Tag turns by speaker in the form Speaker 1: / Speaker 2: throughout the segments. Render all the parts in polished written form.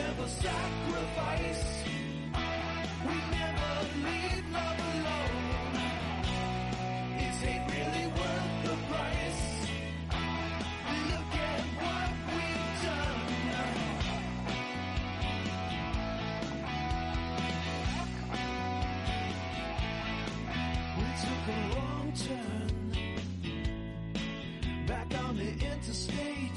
Speaker 1: never sacrifice. We never leave love alone. Is hate really worth the price? Look at what we've done. We took a wrong turn back on the interstate.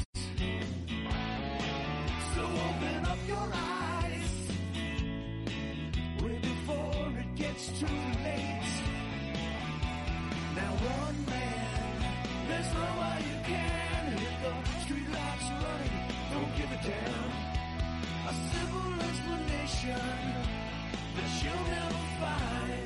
Speaker 1: So open up your eyes way before it gets too late. Now run, man, there's no way you can. Hit the street lights running, don't give a damn. A simple explanation that you'll never find.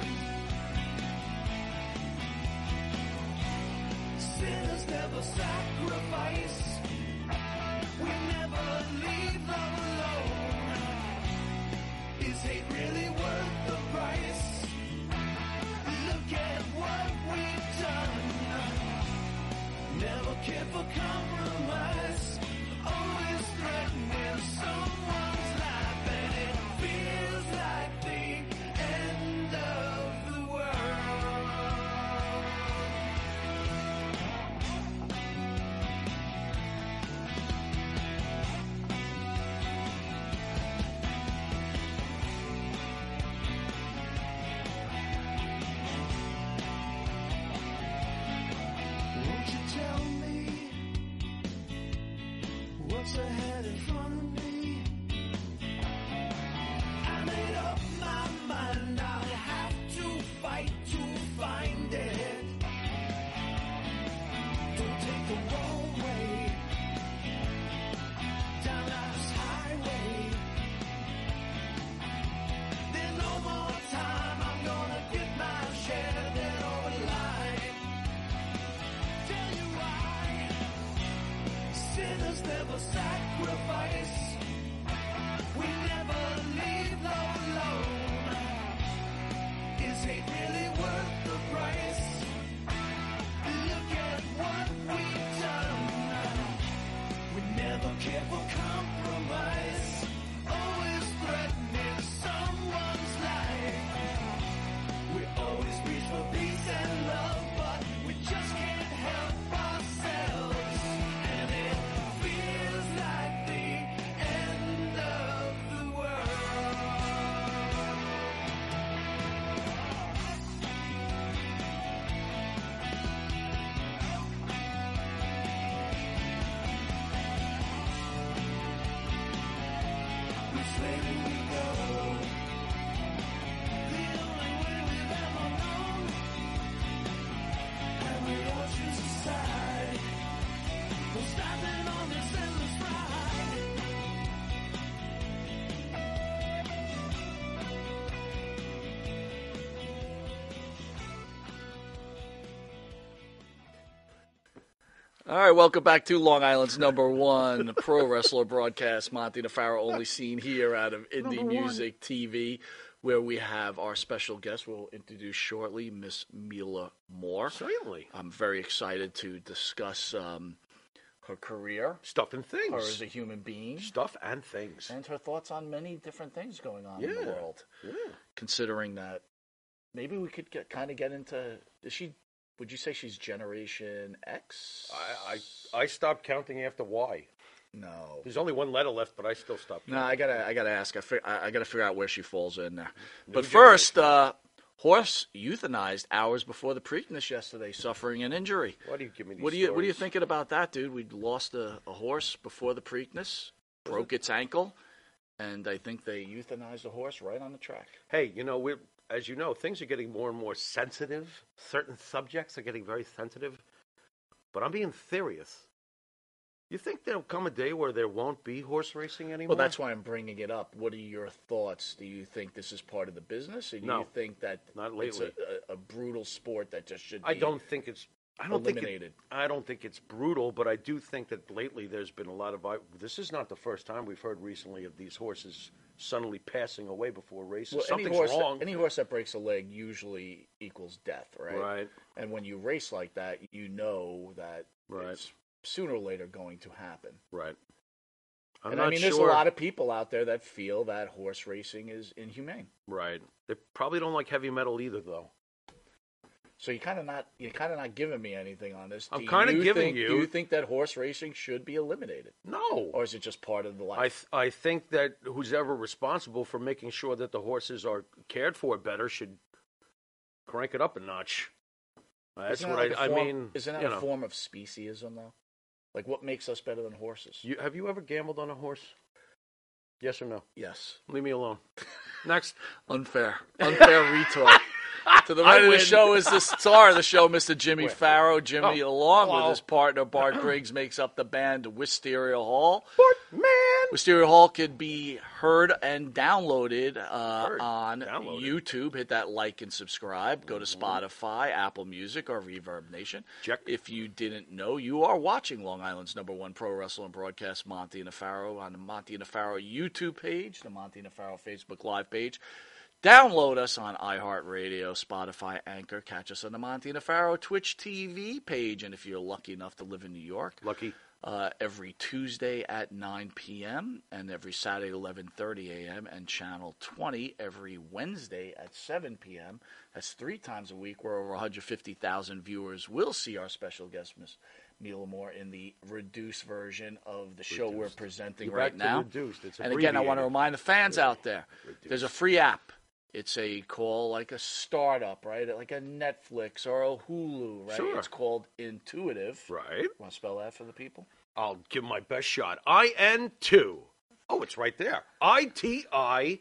Speaker 1: Sinners never sacrifice. We never leave love alone. Is hate really worth the price? Look at what we've done. Never care for compromise. Always threatening someone's life, and it feels like the end of the world. Won't you tell me what's ahead in front of me? I made up my mind, I'll have to fight to find it. Don't take the wrong way down life's highway. There's no more time, I'm gonna get my share, then over the line. Tell you why. Sinners never sacrifice. We never leave love alone. Is hate really worth the price? Look at what we've done. We never care for compromise. Always threatening someone's life. We always reach for peace and love, but we just can't help ourselves. And it feels like the end of the world. Which way do we go? The only way we've ever known. And we all choose a side. No stopping on this endless ride.
Speaker 2: All right, welcome back to Long Island's #1 pro wrestler broadcast. Monty DeFaro, only seen here out of Indie Music TV, where we have our special guest we'll introduce shortly, Miss Mila Moore.
Speaker 3: Certainly.
Speaker 2: I'm very excited to discuss her career,
Speaker 3: Stuff and things.
Speaker 2: her as a human being,
Speaker 3: Stuff and things.
Speaker 2: and her thoughts on many different things going on in
Speaker 3: Yeah.
Speaker 2: the world.
Speaker 3: Yeah.
Speaker 2: Considering that, maybe we could get into. Would you say she's Generation X?
Speaker 3: I stopped counting after Y.
Speaker 2: No.
Speaker 3: There's only one letter left, but I still stopped.
Speaker 2: No, I gotta ask. I gotta figure out where she falls in there.
Speaker 3: New
Speaker 2: But first,
Speaker 3: generation.
Speaker 2: Horse euthanized hours before the Preakness yesterday, suffering an injury.
Speaker 3: Why do you give me these
Speaker 2: What are you
Speaker 3: stories?
Speaker 2: thinking about that, dude? We lost a horse before the Preakness, broke its ankle, and I think they euthanized the horse right on the track.
Speaker 3: Hey, as you know, things are getting more and more sensitive. Certain subjects are getting very sensitive. But I'm being serious. You think there'll come a day where there won't be horse racing anymore?
Speaker 2: Well, that's why I'm bringing it up. What are your thoughts? Do you think this is part of the business, or do
Speaker 3: No,
Speaker 2: you think that
Speaker 3: not
Speaker 2: it's
Speaker 3: lately.
Speaker 2: a brutal sport that just should be
Speaker 3: I don't think it's
Speaker 2: eliminated?
Speaker 3: I don't think it's brutal, but I do think that lately there's been a lot of. This is not the first time we've heard recently of these horses suddenly passing away before races.
Speaker 2: Well,
Speaker 3: Something's wrong.
Speaker 2: Any horse that breaks a leg usually equals death, right?
Speaker 3: Right.
Speaker 2: And when you race like that, you know that
Speaker 3: Right.
Speaker 2: it's sooner or later going to happen.
Speaker 3: Right. I'm
Speaker 2: And
Speaker 3: not
Speaker 2: I mean, there's a
Speaker 3: sure.
Speaker 2: lot of people out there that feel that horse racing is inhumane.
Speaker 3: Right. They probably don't like heavy metal either, though.
Speaker 2: So you're kind of not giving me anything on this.
Speaker 3: I'm kinda giving you-
Speaker 2: Do you think that horse racing should be eliminated,
Speaker 3: No.
Speaker 2: or is it just part of the life?
Speaker 3: I think that who's ever responsible for making sure that the horses are cared for better should crank it up a notch. That's
Speaker 2: Isn't
Speaker 3: what
Speaker 2: that like
Speaker 3: I
Speaker 2: a form-
Speaker 3: mean.
Speaker 2: Isn't that
Speaker 3: you
Speaker 2: a
Speaker 3: know.
Speaker 2: form of speciesism, though? Like, what makes us better than horses?
Speaker 3: Have you ever gambled on a horse? Yes or no?
Speaker 2: Yes.
Speaker 3: Leave me alone. Next.
Speaker 2: Unfair retort. To the right of the
Speaker 3: win.
Speaker 2: show is the star of the show, Mr. Jimmy
Speaker 3: Wait.
Speaker 2: Farrow. Jimmy, along with
Speaker 3: hello.
Speaker 2: his partner Bart Griggs, makes up the band Wisteria Hall.
Speaker 3: Man.
Speaker 2: Wisteria Hall could be heard and downloaded on
Speaker 3: Downloaded.
Speaker 2: YouTube. Hit that like and subscribe. Go to Spotify, Apple Music, or Reverb Nation.
Speaker 3: Check.
Speaker 2: If you didn't know, you are watching Long Island's #1 pro wrestling broadcast, Monty and Nefaro, on the Monty and Nefaro YouTube page, the Monty and Nefaro Facebook Live page. Download us on iHeartRadio, Spotify, Anchor. Catch us on the Monty and Nefaro Twitch TV page. And if you're lucky enough to live in New York,
Speaker 3: Lucky.
Speaker 2: every Tuesday at 9 p.m. and every Saturday at 11:30 a.m. and Channel 20 every Wednesday at 7 p.m. That's 3 times a week, where over 150,000 viewers will see our special guest, Miss Mila Moore, in the reduced version of the show we're presenting
Speaker 3: You're
Speaker 2: right
Speaker 3: back to
Speaker 2: now.
Speaker 3: reduced. It's
Speaker 2: And again, I want to
Speaker 3: abbreviated.
Speaker 2: remind the fans out there, there's a free app. It's like a startup, right? Like a Netflix or a Hulu, right?
Speaker 3: Sure.
Speaker 2: It's called Intuitive.
Speaker 3: Right.
Speaker 2: Want to spell that for the people?
Speaker 3: I'll give my best shot. IN2. Oh, it's right there. ITIVE.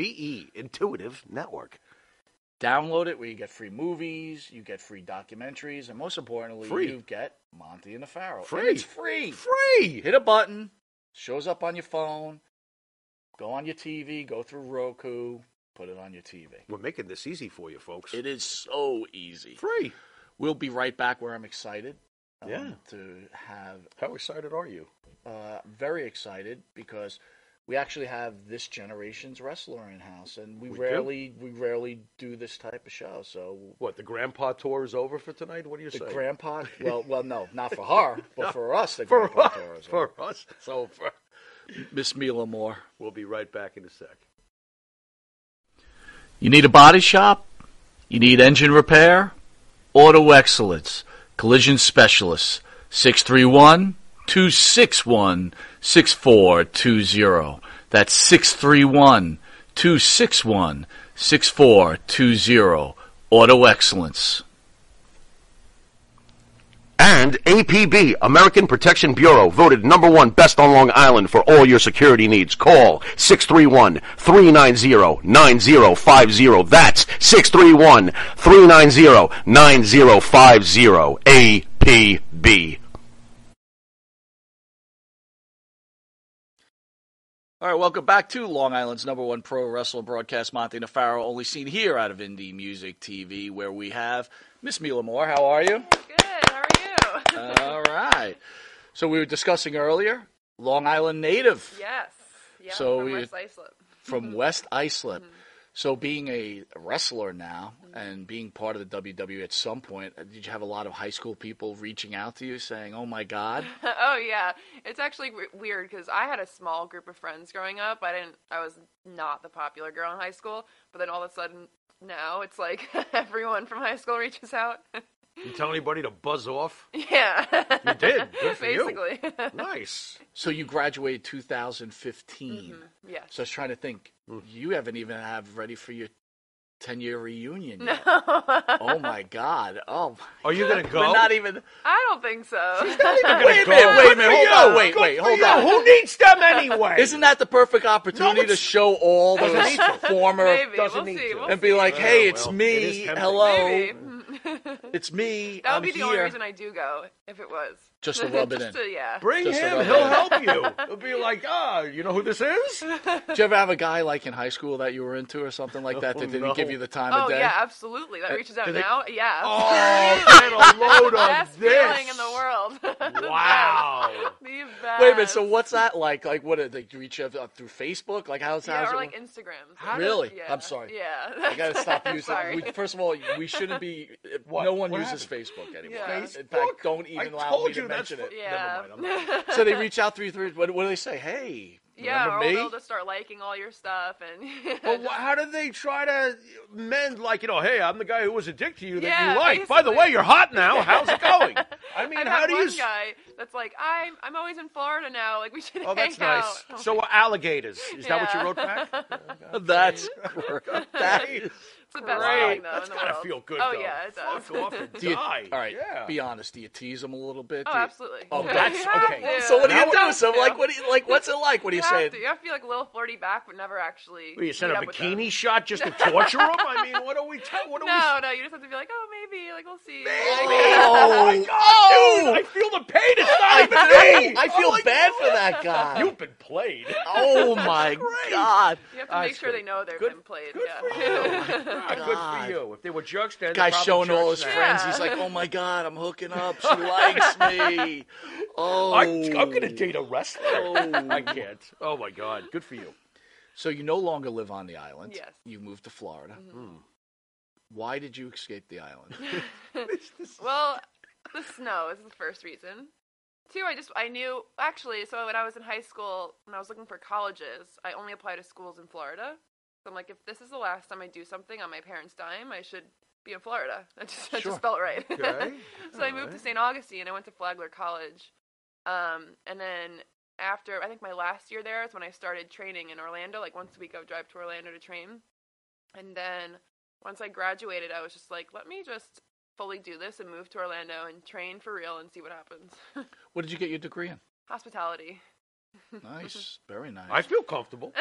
Speaker 3: Intuitive Network.
Speaker 2: Download it, where you get free movies, you get free documentaries, and most importantly,
Speaker 3: Free.
Speaker 2: you get Monty and Nefaro.
Speaker 3: Free.
Speaker 2: And it's free.
Speaker 3: Free.
Speaker 2: Hit a button, shows up on your phone, go on your TV, go through Roku, put it on your TV.
Speaker 3: We're making this easy for you, folks.
Speaker 2: It is so easy.
Speaker 3: Free.
Speaker 2: We'll be right back, where I'm excited
Speaker 3: Yeah.
Speaker 2: to have,
Speaker 3: How excited are you?
Speaker 2: very excited, because we actually have this generation's wrestler in house, and we
Speaker 3: We
Speaker 2: rarely do this type of show. So
Speaker 3: What, the grandpa tour is over for tonight? What do you
Speaker 2: the
Speaker 3: say?
Speaker 2: grandpa, well, no, not for her, but for us, the
Speaker 3: for
Speaker 2: grandpa
Speaker 3: us,
Speaker 2: tour is over.
Speaker 3: for us, it's over.
Speaker 2: Miss Mila Moore.
Speaker 3: We'll be right back in a sec.
Speaker 2: You need a body shop? You need engine repair? Auto Excellence, Collision Specialists, 631-261-6420. That's 631-261-6420. Auto Excellence.
Speaker 3: And APB, American Protection Bureau, voted #1 best on Long Island for all your security needs. Call 631-390-9050. That's 631-390-9050. APB.
Speaker 2: All right, welcome back to Long Island's #1 pro wrestling broadcast, Monty Nefaro, only seen here out of Indie Music TV, where we have Miss Mila Moore. How are you?
Speaker 4: Good. How are you?
Speaker 2: All right. So we were discussing earlier, Long Island native
Speaker 4: Yes. Yeah.
Speaker 2: So
Speaker 4: from
Speaker 2: we-
Speaker 4: West Islip.
Speaker 2: from West Islip. So being a wrestler now and being part of the WWE at some point, did you have a lot of high school people reaching out to you saying, "Oh my God"?
Speaker 4: Oh yeah, it's actually weird because I had a small group of friends growing up. I was not the popular girl in high school, but then all of a sudden now it's like everyone from high school reaches out.
Speaker 3: You tell anybody to buzz off?
Speaker 4: Yeah.
Speaker 3: You did. Good for you.
Speaker 4: Basically.
Speaker 3: Nice.
Speaker 2: So you graduated 2015.
Speaker 4: Yes.
Speaker 2: So I was trying to think, you haven't even have ready for your 10-year reunion
Speaker 4: No.
Speaker 2: yet. Oh my God! Oh, my
Speaker 3: Are you going to go?
Speaker 2: we're not even.
Speaker 4: I don't think so.
Speaker 2: Wait a minute, hold on, wait, hold on.
Speaker 3: Who needs them anyway?
Speaker 2: Isn't that the perfect opportunity to
Speaker 3: it's-
Speaker 2: show all
Speaker 3: Doesn't
Speaker 2: the
Speaker 3: need to.
Speaker 2: former
Speaker 4: Maybe.
Speaker 3: Doesn't
Speaker 4: We'll
Speaker 3: need
Speaker 4: see.
Speaker 3: to.
Speaker 4: We'll
Speaker 2: and be
Speaker 4: see.
Speaker 2: like, "Hey,
Speaker 3: Yeah,
Speaker 2: it's
Speaker 3: well,
Speaker 2: me.
Speaker 3: it is tempting.
Speaker 2: Hello,
Speaker 4: Maybe.
Speaker 2: it's me.
Speaker 4: That would
Speaker 2: I'm
Speaker 4: be the
Speaker 2: here."
Speaker 4: only reason I do go, if it was.
Speaker 2: Just to rub it
Speaker 4: Just
Speaker 2: in.
Speaker 4: to, yeah.
Speaker 3: Bring
Speaker 2: Just to
Speaker 3: him.
Speaker 2: rub
Speaker 3: He'll
Speaker 2: it in.
Speaker 3: help you. He'll be like, you know who this is?
Speaker 2: Did you ever have a guy like in high school that you were into or something like that that didn't
Speaker 3: no.
Speaker 2: give you the time
Speaker 4: Oh,
Speaker 2: of day?
Speaker 4: yeah, absolutely. That reaches out
Speaker 2: do they-
Speaker 4: now? Yeah.
Speaker 3: Oh, get a load
Speaker 4: Best
Speaker 3: of this.
Speaker 4: feeling in the world. The
Speaker 3: Wow.
Speaker 4: best. The best.
Speaker 2: Wait a minute. So what's that like? Like, what did they reach out through Facebook? Like, how's
Speaker 4: Yeah,
Speaker 2: it
Speaker 4: or like
Speaker 2: work?
Speaker 4: Instagrams.
Speaker 2: Really?
Speaker 4: Yeah.
Speaker 2: I'm sorry.
Speaker 4: Yeah.
Speaker 2: I gotta stop using.
Speaker 4: Sorry.
Speaker 2: First of all, we shouldn't be.
Speaker 3: What?
Speaker 2: No one
Speaker 3: What
Speaker 2: uses
Speaker 3: happened?
Speaker 2: Facebook anymore.
Speaker 4: Yeah.
Speaker 2: In fact, don't
Speaker 3: I
Speaker 2: even allow me
Speaker 3: told
Speaker 2: to
Speaker 3: you
Speaker 2: mention it.
Speaker 4: Yeah.
Speaker 3: Never mind. I'm not.
Speaker 2: So they reach out through. What do they say? Hey,
Speaker 4: Yeah,
Speaker 2: remember
Speaker 4: or
Speaker 2: me?
Speaker 4: they'll just start liking all your stuff and.
Speaker 3: But how do they try to mend, like, hey, I'm the guy who was a dick to you that
Speaker 4: Yeah,
Speaker 3: you like. By the
Speaker 4: basically.
Speaker 3: way, you're hot now. How's it going? I mean,
Speaker 4: I've
Speaker 3: how
Speaker 4: had
Speaker 3: do
Speaker 4: one
Speaker 3: you...
Speaker 4: guy that's like, I'm always in Florida now. Like, we should
Speaker 3: Oh, that's
Speaker 4: hang out.
Speaker 3: nice.
Speaker 4: I'm
Speaker 3: So
Speaker 4: like,
Speaker 3: alligators. Is that what you
Speaker 4: Yeah.
Speaker 3: wrote back?
Speaker 2: That's great. That is.
Speaker 4: it's the best
Speaker 3: Wow.
Speaker 4: feeling, though,
Speaker 3: That's
Speaker 4: in the
Speaker 3: gotta
Speaker 4: world.
Speaker 3: feel good,
Speaker 4: Oh,
Speaker 3: though.
Speaker 4: yeah, it does.
Speaker 3: Fuck off and
Speaker 2: Do you,
Speaker 3: die.
Speaker 2: all right,
Speaker 3: Yeah.
Speaker 2: be honest. Do you tease them a little bit?
Speaker 4: Oh,
Speaker 2: Do you-
Speaker 4: absolutely.
Speaker 3: Oh, that's-
Speaker 4: You have
Speaker 3: okay.
Speaker 4: to.
Speaker 2: So what do you
Speaker 4: have
Speaker 2: do? So
Speaker 4: to.
Speaker 2: like, what's it like? What are you
Speaker 4: You have
Speaker 2: saying?
Speaker 4: to. You have to be like a little flirty back, but never actually.
Speaker 3: Will you send a
Speaker 4: meet up with them.
Speaker 3: bikini shot just to torture them? I mean, what are we...
Speaker 4: No, you just have to be like, oh, maybe, like, we'll see.
Speaker 2: Oh,
Speaker 3: my God, dude! I feel the pain. It's not even me.
Speaker 2: I feel
Speaker 3: Oh, my
Speaker 2: bad for
Speaker 3: God.
Speaker 2: that guy.
Speaker 3: You've been played.
Speaker 2: Oh my
Speaker 3: great.
Speaker 2: God!
Speaker 4: You have to make
Speaker 3: That's
Speaker 4: sure
Speaker 3: good.
Speaker 4: they know they've
Speaker 3: Good-
Speaker 4: been played.
Speaker 3: Good
Speaker 4: Yeah.
Speaker 3: for you. Good
Speaker 2: God.
Speaker 3: for you. If they were jerks, then
Speaker 2: Guy's
Speaker 3: they're
Speaker 2: showing
Speaker 3: probably
Speaker 2: all his
Speaker 3: jerks now.
Speaker 2: friends.
Speaker 4: Yeah.
Speaker 2: He's like, "Oh my God, I'm hooking up. She likes me." Oh,
Speaker 3: I'm gonna date a wrestler.
Speaker 2: Oh.
Speaker 3: I can't. Oh my God. Good for you.
Speaker 2: So you no longer live on the island.
Speaker 4: Yes.
Speaker 2: You moved to Florida.
Speaker 3: Hmm.
Speaker 2: Why did you escape the island?
Speaker 4: Well, the snow is the first reason. Two, I knew, actually, so when I was in high school, when I was looking for colleges, I only applied to schools in Florida. So I'm like, if this is the last time I do something on my parents' dime, I should be in Florida. That
Speaker 2: Sure.
Speaker 4: just felt right.
Speaker 3: Okay.
Speaker 4: So I moved to St. Augustine. I went to Flagler College. And then after, I think my last year there is when I started training in Orlando. Like once a week I would drive to Orlando to train. And then once I graduated, I was just like, let me just fully do this and move to Orlando and train for real and see what happens.
Speaker 2: What did you get your degree in?
Speaker 4: Hospitality.
Speaker 2: Nice, very nice.
Speaker 3: I feel comfortable.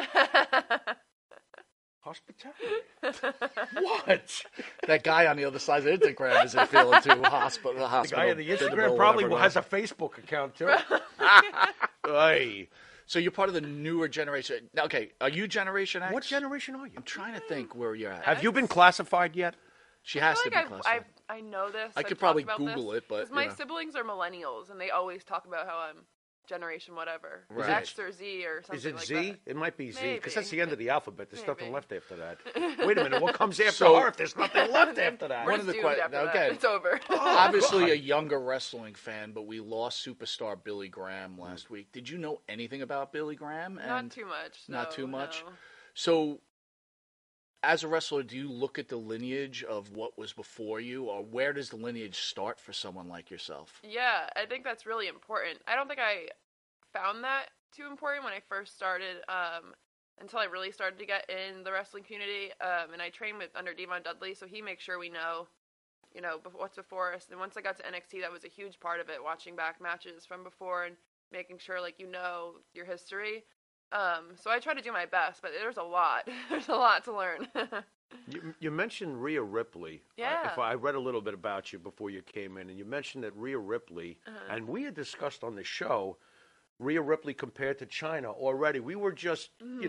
Speaker 3: Hospitality. What?
Speaker 2: That guy on the other side of Instagram isn't feeling too hospital.
Speaker 3: The guy on the Instagram probably has a Facebook account too. Hey.
Speaker 2: So you're part of the newer generation. Now, okay, are you Generation X?
Speaker 3: What generation are you?
Speaker 2: I'm trying to think where you're at.
Speaker 3: Have you been classified yet?
Speaker 2: She
Speaker 4: I
Speaker 2: has
Speaker 4: feel
Speaker 2: to
Speaker 4: like
Speaker 2: be classified.
Speaker 4: I know this.
Speaker 2: I
Speaker 4: I've
Speaker 2: could
Speaker 4: talked
Speaker 2: probably
Speaker 4: about
Speaker 2: Google
Speaker 4: this,
Speaker 2: it, but,
Speaker 4: 'cause my
Speaker 2: you know.
Speaker 4: siblings are millennials, and they always talk about how I'm generation whatever.
Speaker 2: Right.
Speaker 4: X or Z or something
Speaker 3: Is it
Speaker 4: like
Speaker 3: Z?
Speaker 4: that.
Speaker 3: It might be Z because
Speaker 4: Maybe.
Speaker 3: that's the end of the alphabet. There's nothing
Speaker 4: Maybe.
Speaker 3: left after that. Wait a minute. What comes after
Speaker 2: So-
Speaker 3: her if there's nothing left after that?
Speaker 4: We're
Speaker 2: One of
Speaker 4: just
Speaker 2: the
Speaker 4: doomed
Speaker 2: que-
Speaker 4: after that.
Speaker 2: okay.
Speaker 4: It's over.
Speaker 2: Obviously
Speaker 3: God.
Speaker 2: a younger wrestling fan, but we lost superstar Billy Graham last week. Did you know anything about Billy Graham?
Speaker 4: Not
Speaker 2: And
Speaker 4: too much.
Speaker 2: not
Speaker 4: no,
Speaker 2: too much?
Speaker 4: no.
Speaker 2: So, as a wrestler, do you look at the lineage of what was before you, or where does the lineage start for someone like yourself?
Speaker 4: Yeah, I think that's really important. I don't think I found that too important when I first started, until I really started to get in the wrestling community. And I trained under Devon Dudley, so he makes sure we know, what's before us. And once I got to NXT, that was a huge part of it, watching back matches from before and making sure, your history. So I try to do my best, but there's a lot. There's a lot to learn.
Speaker 3: You mentioned Rhea Ripley.
Speaker 4: Yeah.
Speaker 3: If I read a little bit about you before you came in, and you mentioned that Rhea Ripley, and we had discussed on the show, Rhea Ripley compared to China already. We were just,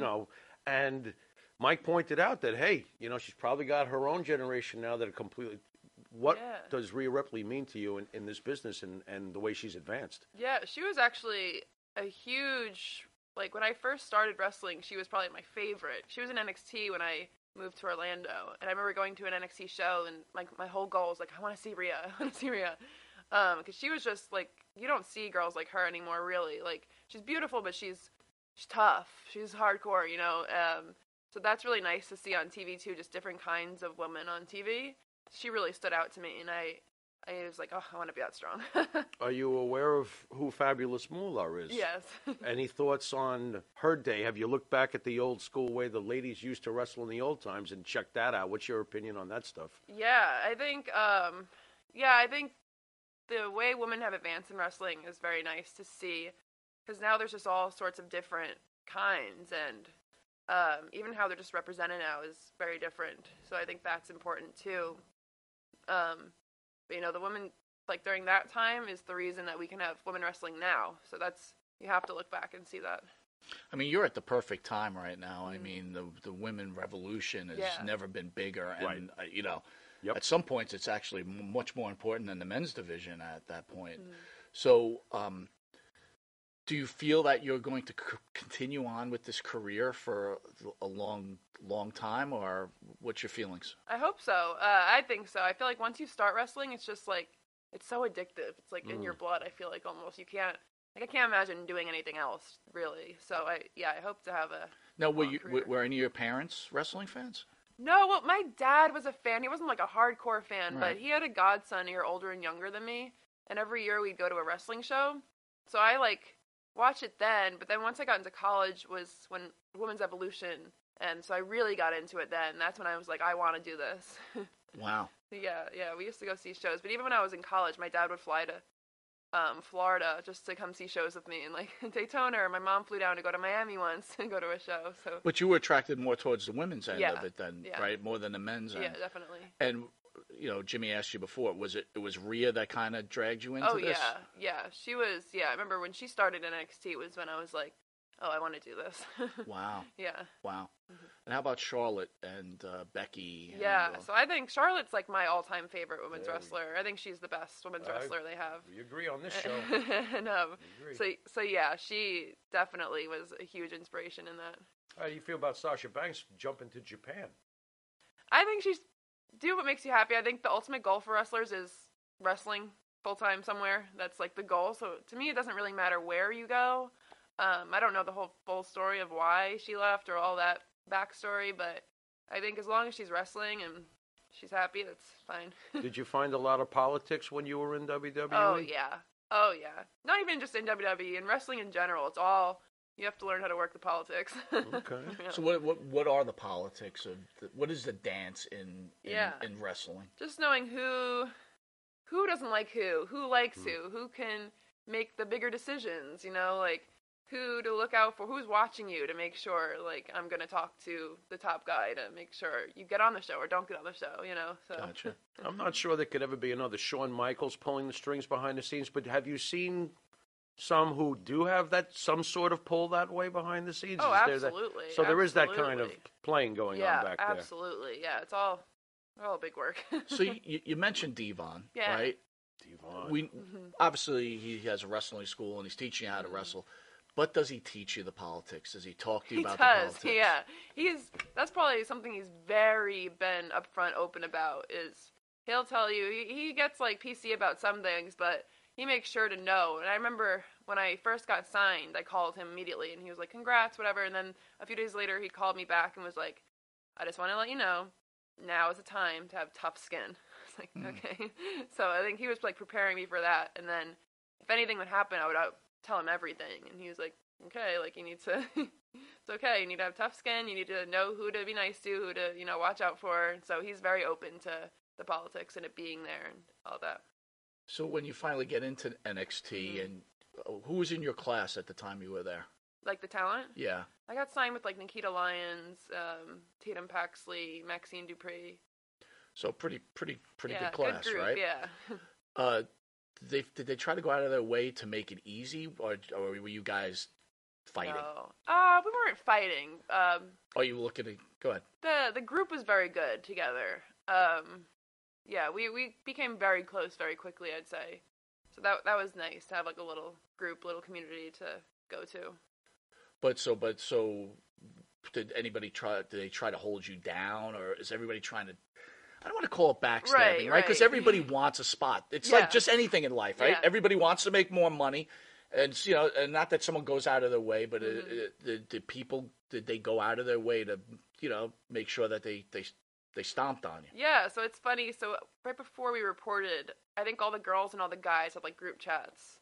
Speaker 3: and Mike pointed out that, hey, she's probably got her own generation now that are completely. What
Speaker 4: Yeah.
Speaker 3: does Rhea Ripley mean to you in this business and the way she's advanced?
Speaker 4: Yeah, she was actually a huge, when I first started wrestling, she was probably my favorite. She was in NXT when I moved to Orlando, and I remember going to an NXT show, and my whole goal was I want to see Rhea. I want to see Rhea. Because she was just you don't see girls like her anymore, really. She's beautiful, but she's tough. She's hardcore, so that's really nice to see on TV too, just different kinds of women on TV. She really stood out to me, and I was like, oh, I want to be that strong.
Speaker 3: Are you aware of who Fabulous Moolah is?
Speaker 4: Yes.
Speaker 3: Any thoughts on her day? Have you looked back at the old school way the ladies used to wrestle in the old times and checked that out? What's your opinion on that stuff?
Speaker 4: Yeah, I think the way women have advanced in wrestling is very nice to see, because now there's just all sorts of different kinds, and even how they're just represented now is very different. So I think that's important too. But the women during that time is the reason that we can have women wrestling now. So you have to look back and see that.
Speaker 2: I mean, you're at the perfect time right now. I mean, the women revolution has
Speaker 4: Yeah.
Speaker 2: never been bigger, and
Speaker 3: Yep.
Speaker 2: at some points it's actually much more important than the men's division at that point. So, do you feel that you're going to continue on with this career for a long time, or what's your feelings?
Speaker 4: I hope so. I think so. I feel like once you start wrestling, it's just it's so addictive. It's like in your blood. I feel like almost I can't imagine doing anything else really. So I hope to have a
Speaker 2: Now,
Speaker 4: long career.
Speaker 2: were any of your parents wrestling fans?
Speaker 4: No, well, my dad was a fan. He wasn't like a hardcore fan,
Speaker 2: Right.
Speaker 4: but he had a godson a year older and younger than me. And every year we'd go to a wrestling show. So I like watch it then. But then once I got into college was when Women's Evolution. And so I really got into it then. That's when I was like, I want to do this.
Speaker 2: Wow.
Speaker 4: Yeah. We used to go see shows. But even when I was in college, my dad would fly to Florida just to come see shows with me. And like Daytona, or my mom flew down to go to Miami once and go to a show. So
Speaker 2: But you were attracted more towards the women's end
Speaker 4: Yeah.
Speaker 2: of it then,
Speaker 4: Yeah.
Speaker 2: right? More than the men's end.
Speaker 4: yeah, definitely.
Speaker 2: And, Jimmy asked you before, it was Rhea that kind of dragged you into
Speaker 4: Oh,
Speaker 2: this?
Speaker 4: yeah. She was, I remember when she started NXT was when I was like, oh, I want to do this.
Speaker 2: Wow.
Speaker 4: Yeah.
Speaker 2: Wow. And how about Charlotte and Becky? And,
Speaker 4: Yeah, so I think Charlotte's like my all-time favorite women's wrestler. I think she's the best women's wrestler they have.
Speaker 3: We agree on this show.
Speaker 4: And,
Speaker 3: agree.
Speaker 4: so yeah, she definitely was a huge inspiration in that.
Speaker 3: How do you feel about Sasha Banks jumping to Japan?
Speaker 4: I think she's do what makes you happy. I think the ultimate goal for wrestlers is wrestling full-time somewhere. That's like the goal. So to me, it doesn't really matter where you go. I don't know the whole full story of why she left or all that backstory, but I think as long as she's wrestling and she's happy, that's fine.
Speaker 3: Did you find a lot of politics when you were in WWE?
Speaker 4: Oh yeah. Not even just in WWE, in wrestling in general. It's all you have to learn how to work the politics.
Speaker 3: Okay.
Speaker 4: Yeah.
Speaker 2: So what are the politics of what is the dance in wrestling?
Speaker 4: Just knowing who doesn't like who likes who can make the bigger decisions, like who to look out for, who's watching you to make sure, like, I'm going to talk to the top guy to make sure you get on the show or don't get on the show, so.
Speaker 2: Gotcha.
Speaker 3: I'm not sure there could ever be another Shawn Michaels pulling the strings behind the scenes, but have you seen some who do have some sort of pull that way behind the scenes?
Speaker 4: Oh,
Speaker 3: Is there
Speaker 4: absolutely.
Speaker 3: So there is that kind of
Speaker 4: Absolutely.
Speaker 3: playing going on back there.
Speaker 4: Yeah, absolutely. Yeah, it's all big work.
Speaker 2: So you mentioned Devon,
Speaker 4: Yeah.
Speaker 2: right?
Speaker 3: Devon.
Speaker 2: Obviously he has a wrestling school and he's teaching you how to wrestle. But does he teach you the politics? Does he talk to you about the politics?
Speaker 4: He does, yeah. That's probably something he's very been upfront, open about, is he'll tell you, he gets, like, PC about some things, but he makes sure to know. And I remember when I first got signed, I called him immediately, and he was like, congrats, whatever. And then a few days later, he called me back and was like, I just want to let you know, now is the time to have tough skin. I was like, okay. So I think he was, like, preparing me for that. And then if anything would happen, I would tell him everything, and he was like, okay, like, you need to it's okay, you need to have tough skin, you need to know who to be nice to, who to watch out for. So he's very open to the politics and it being there and all that.
Speaker 2: So when you finally get into NXT, and who was in your class at the time you were there?
Speaker 4: Like the talent,
Speaker 2: Yeah.
Speaker 4: I got signed with like Nikita Lyons, Tatum Paxley, Maxine Dupree.
Speaker 2: So pretty good
Speaker 4: Yeah,
Speaker 2: class,
Speaker 4: good group,
Speaker 2: right?
Speaker 4: Yeah.
Speaker 2: Did they try to go out of their way to make it easy, or were you guys fighting?
Speaker 4: No. We weren't fighting.
Speaker 2: Oh, you were looking at... Go ahead.
Speaker 4: The group was very good together. Yeah, we became very close very quickly, I'd say. So that was nice to have like a little group, little community to go to.
Speaker 2: But so did anybody try to hold you down, or is everybody trying to... I don't want to call it backstabbing, right? Because everybody wants a spot. It's like just anything in life, right?
Speaker 4: Yeah.
Speaker 2: Everybody wants to make more money, and and not that someone goes out of their way, but did they go out of their way to make sure that they stomped on you?
Speaker 4: Yeah, so it's funny. So right before we reported, I think all the girls and all the guys had like group chats.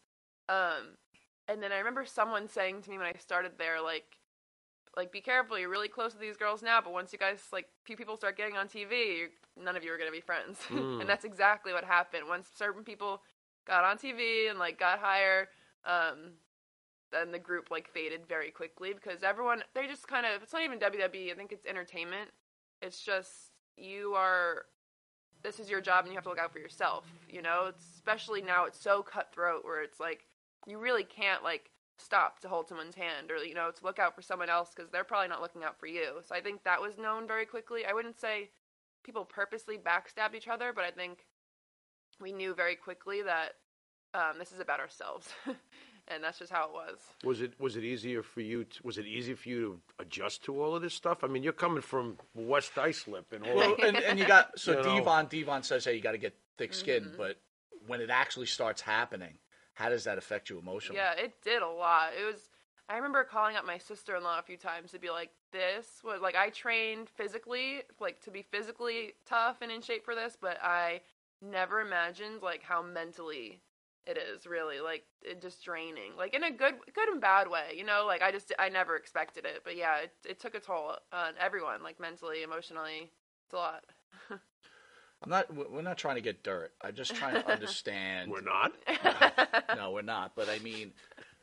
Speaker 4: And then I remember someone saying to me when I started there, like be careful, you're really close to these girls now, but once you guys, like, few people start getting on TV, none of you are going to be friends. And that's exactly what happened. Once certain people got on TV and, like, got higher, then the group, like, faded very quickly because everyone, they just kind of, it's not even WWE, I think it's entertainment. It's just, this is your job and you have to look out for yourself, It's, especially now it's so cutthroat where it's, like, you really can't, like, stop to hold someone's hand or, to look out for someone else because they're probably not looking out for you. So I think that was known very quickly. I wouldn't say people purposely backstabbed each other, but I think we knew very quickly that this is about ourselves. And that's just how it was.
Speaker 3: Was it easier for you? Was it easy for you to adjust to all of this stuff? I mean, you're coming from West Islip and all.
Speaker 2: Well, and you got Devon says, hey, you got to get thick skin, but when it actually starts happening, how does that affect you emotionally?
Speaker 4: Yeah, it did a lot. I remember calling up my sister-in-law a few times to be like, this was, like, I trained physically, like, to be physically tough and in shape for this, but I never imagined, like, how mentally it is, really, like, it just draining, like, in a good and bad way, you know, like, I never expected it, but yeah, it took a toll on everyone, like, mentally, emotionally, it's a lot.
Speaker 2: We're not trying to get dirt. I'm just trying to understand.
Speaker 3: We're not?
Speaker 2: No, we're not. But I mean,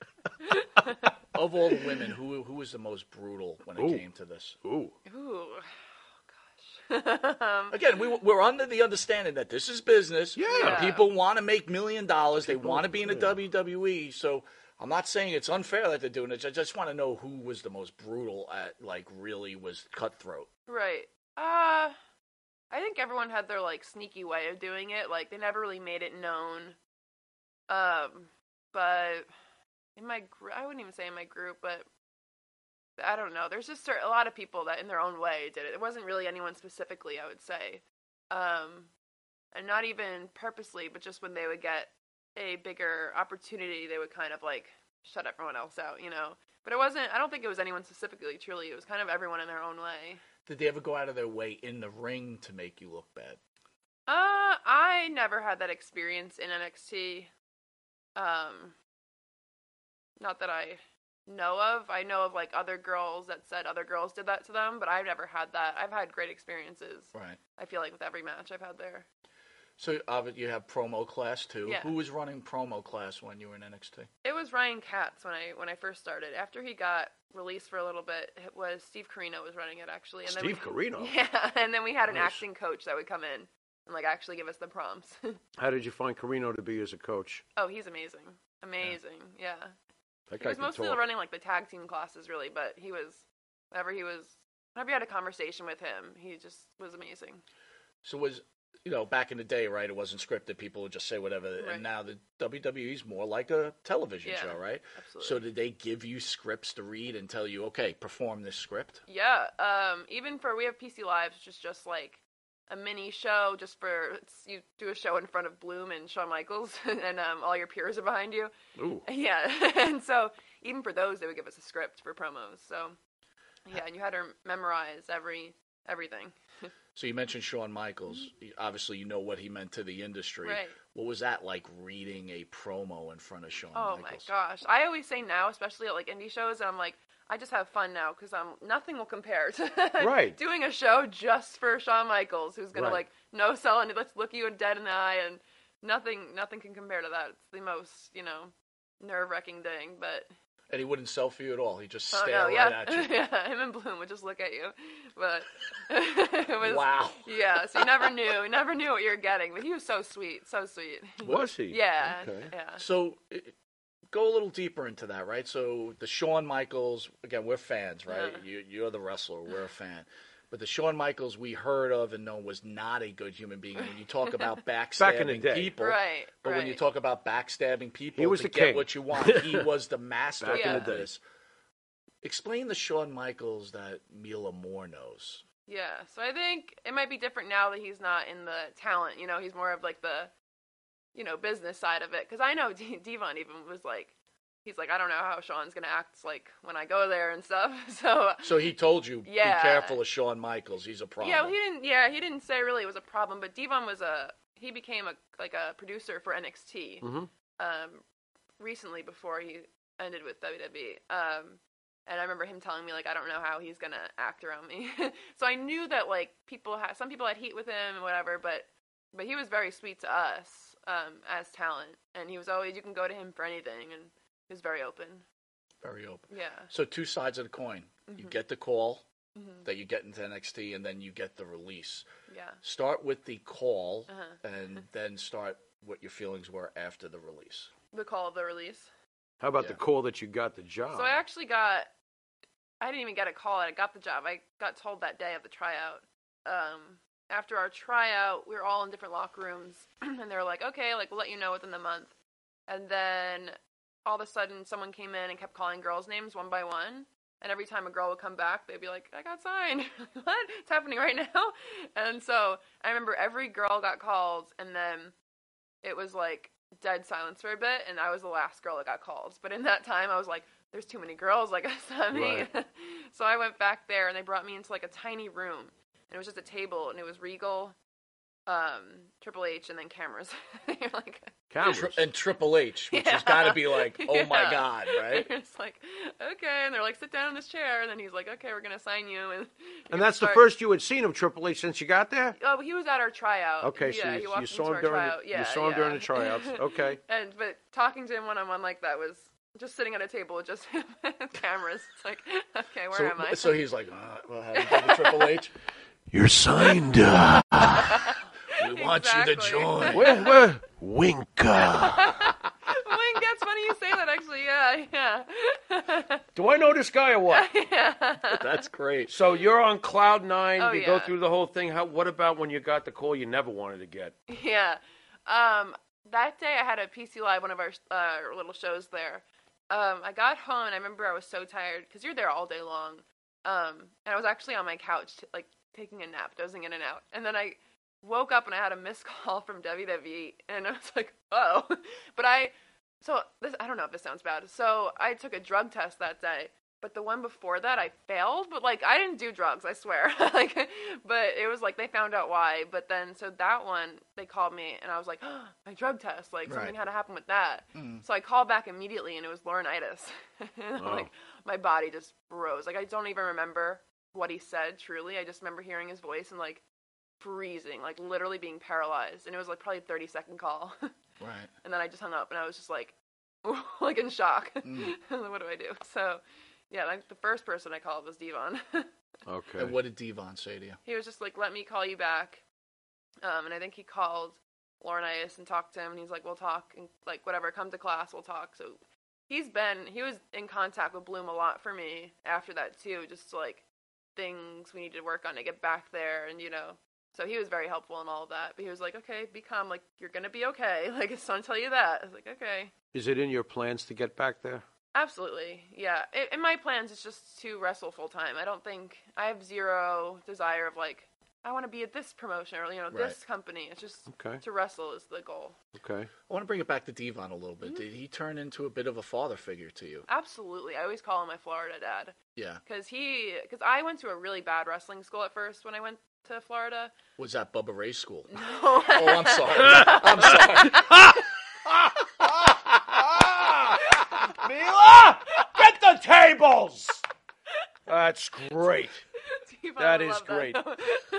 Speaker 2: of all the women, who was the most brutal when it came to this?
Speaker 3: Ooh.
Speaker 4: Ooh, oh, gosh.
Speaker 2: Again, we're under the understanding that this is business.
Speaker 3: Yeah.
Speaker 2: People want to make $1 million. They want to be in the WWE. So I'm not saying it's unfair that they're doing it. I just want to know who was the most brutal at, like, really was cutthroat.
Speaker 4: Right. I think everyone had their, like, sneaky way of doing it. Like, they never really made it known. But in my I wouldn't even say in my group, but I don't know. There's just a lot of people that in their own way did it. It wasn't really anyone specifically, I would say. And not even purposely, but just when they would get a bigger opportunity, they would kind of, like, shut everyone else out, you know? But I don't think it was anyone specifically, truly. It was kind of everyone in their own way.
Speaker 2: Did they ever go out of their way in the ring to make you look bad?
Speaker 4: I never had that experience in NXT. Not that I know of. I know of, like, other girls that said other girls did that to them, but I've never had that. I've had great experiences.
Speaker 2: Right.
Speaker 4: I feel like with every match I've had there.
Speaker 2: So you have promo class too.
Speaker 4: Yeah.
Speaker 2: Who was running promo class when you were in NXT?
Speaker 4: It was Ryan Katz when I first started. After he got released for a little bit, it was Steve Corino was running it, actually. And
Speaker 3: Steve Corino?
Speaker 4: Yeah, and then we had an
Speaker 3: Nice.
Speaker 4: acting coach that would come in and, like, actually give us the prompts.
Speaker 3: How did you find Corino to be as a coach?
Speaker 4: Oh, he's amazing. Amazing, yeah.
Speaker 3: That
Speaker 4: He
Speaker 3: guy
Speaker 4: was
Speaker 3: can
Speaker 4: mostly
Speaker 3: talk.
Speaker 4: running, like, the tag team classes, really, but whenever you had a conversation with him, he just was amazing.
Speaker 2: So back in the day, right, it wasn't scripted. People would just say whatever.
Speaker 4: Right.
Speaker 2: And now the WWE's more like a television
Speaker 4: Yeah,
Speaker 2: show, right?
Speaker 4: absolutely.
Speaker 2: So did they give you scripts to read and tell you, okay, perform this script?
Speaker 4: Yeah, even we have PC Lives, which is just, like, a mini show you do a show in front of Bloom and Shawn Michaels, and all your peers are behind you.
Speaker 3: Ooh.
Speaker 4: Yeah, and so even for those, they would give us a script for promos. So, yeah, and you had to memorize everything.
Speaker 2: So you mentioned Shawn Michaels. Obviously, you know what he meant to the industry.
Speaker 4: Right.
Speaker 2: What was that like reading a promo in front of Shawn
Speaker 4: Oh
Speaker 2: Michaels?
Speaker 4: my gosh. I always say now, especially at, like, indie shows, and I'm like, I just have fun now because nothing will compare to
Speaker 3: Right.
Speaker 4: doing a show just for Shawn Michaels, who's going to,
Speaker 3: Right.
Speaker 4: like, no sell and let's look you dead in the eye, and nothing can compare to that. It's the most, nerve-wracking thing, but...
Speaker 2: And he wouldn't sell for you at all. He just
Speaker 4: Oh,
Speaker 2: stare
Speaker 4: no, yeah.
Speaker 2: right at you.
Speaker 4: Yeah, him and Bloom would just look at you. But it was...
Speaker 2: Wow.
Speaker 4: Yeah, so you never knew what you were getting, but he was so sweet, so sweet.
Speaker 3: Was he?
Speaker 4: Yeah,
Speaker 3: Okay.
Speaker 4: yeah.
Speaker 2: So go a little deeper into that, right? So the Shawn Michaels, again, we're fans, right? You're the wrestler, we're a fan. But the Shawn Michaels we heard of and know was not a good human being. When you talk about
Speaker 3: Back in the
Speaker 2: backstabbing
Speaker 3: day.
Speaker 2: people,
Speaker 4: Right,
Speaker 2: but when you talk about backstabbing people
Speaker 3: He was
Speaker 2: to
Speaker 3: the
Speaker 2: get
Speaker 3: king.
Speaker 2: what you want, he was the master
Speaker 3: Back
Speaker 4: in
Speaker 2: of
Speaker 4: the
Speaker 3: day.
Speaker 2: this. Explain the Shawn Michaels that Mila Moore knows.
Speaker 4: Yeah, so I think it might be different now that he's not in the talent, he's more of, like, the, business side of it. Because I know Devon even was like, he's like, I don't know how Shawn's going to act, like, when I go there and stuff.
Speaker 2: So he told you,
Speaker 4: Yeah.
Speaker 2: be careful of Shawn Michaels. He's a problem.
Speaker 4: He didn't say really it was a problem, but Devon he became a producer for NXT, recently before he ended with WWE. And I remember him telling me, like, I don't know how he's gonna act around me. So I knew that, like, some people had heat with him and whatever, but he was very sweet to us, as talent. And he was always, you can go to him for anything, and he was very open.
Speaker 2: Very open.
Speaker 4: Yeah.
Speaker 2: So two sides of the coin. You get the call that you get into NXT, and then you get the release.
Speaker 4: Yeah.
Speaker 2: Start with the call, and then start what your feelings were after the release.
Speaker 4: The call of the release.
Speaker 3: How about
Speaker 2: Yeah.
Speaker 3: the call that you got the job?
Speaker 4: So I didn't even get a call. I got the job. I got told that day of the tryout. After our tryout, we were all in different locker rooms, and they were like, okay, like, we'll let you know within the month. And then all of a sudden, someone came in and kept calling girls' names one by one. And every time a girl would come back, they'd be like, I got signed. What? It's happening right now? And so I remember every girl got called, and then it was like dead silence for a bit, and I was the last girl that got called. But in that time, I was like, there's too many girls, like, it's not me.
Speaker 3: Right.
Speaker 4: So I went back there, and they brought me into, like, a tiny room. And it was just a table, and it was Regal, Triple H, and then cameras. You're like...
Speaker 3: Cameras.
Speaker 2: And Triple H, which has got to be like, oh my God, right?
Speaker 4: It's like, okay, and they're like, sit down in this chair, and then he's like, okay, we're gonna sign you,
Speaker 3: And that's the first you had seen of Triple H since you got there?
Speaker 4: Oh, he was at our tryout.
Speaker 3: Okay,
Speaker 4: yeah,
Speaker 3: so
Speaker 4: he walked
Speaker 3: you saw
Speaker 4: into
Speaker 3: him
Speaker 4: our
Speaker 3: during
Speaker 4: tryout.
Speaker 3: you saw him during the tryouts. Okay.
Speaker 4: But talking to him one-on-one like that was just sitting at a table with just cameras. It's like, okay, where am I?
Speaker 2: So he's like, well, how do you do the Triple H?
Speaker 3: You're signed.
Speaker 2: We want you to join.
Speaker 3: Where? Wink.
Speaker 4: Wing, that's funny you say that, actually. Yeah.
Speaker 3: Do I know this guy or what?
Speaker 2: That's great.
Speaker 3: So you're on cloud nine.
Speaker 4: Oh,
Speaker 3: you go
Speaker 4: yeah.
Speaker 3: through the whole thing. What about when you got the call you never wanted to get?
Speaker 4: Yeah. That day I had a PC Live, one of our little shows there. I got home, and I remember I was so tired, because you're there all day long. And I was actually on my couch, like, taking a nap, dozing in and out. And then I woke up, and I had a missed call from WWE, and I was like, oh. But I don't know if this sounds bad. So I took a drug test that day, but the one before that I failed. But like, I didn't do drugs, I swear. But it was like they found out why. But then so that one they called me, and I was like, oh, my drug test, like something had to happen with that. So I called back immediately, and it was Laurinaitis. And like my body just froze. Like I don't even remember what he said. Truly, I just remember hearing his voice and like freezing, like literally being paralyzed. And it was like probably a 30-second call.
Speaker 2: Right.
Speaker 4: And then I just hung up, and I was just like in shock. What do I do? So, yeah, like the first person I called was Devon.
Speaker 3: Okay.
Speaker 2: And what did Devon say to you?
Speaker 4: He was just like, let me call you back. And I think he called Laurinaitis and talked to him, and he's like, we'll talk, and like, whatever, come to class, we'll talk. So he was in contact with Bloom a lot for me after that, too, just like things we need to work on to get back there, and, you know. So he was very helpful in all of that. But he was like, okay, be calm. Like, you're going to be okay. Like, I just want to tell you that. I was like, okay.
Speaker 3: Is it in your plans to get back there?
Speaker 4: Absolutely. Yeah. In my plans, it's just to wrestle full time. I have zero desire of, like, I want to be at this promotion or, you know, this company. It's just to wrestle is the goal.
Speaker 3: Okay.
Speaker 2: I want to bring it back to Devon a little bit. Did he turn into a bit of a father figure to you?
Speaker 4: Absolutely. I always call him my Florida dad.
Speaker 2: Yeah.
Speaker 4: Because I went to a really bad wrestling school at first when I went to Florida.
Speaker 2: Was that Bubba Ray's school?
Speaker 4: No.
Speaker 2: Oh, I'm sorry. I'm sorry.
Speaker 3: Mila, get the tables. That's great. That is great.
Speaker 4: No,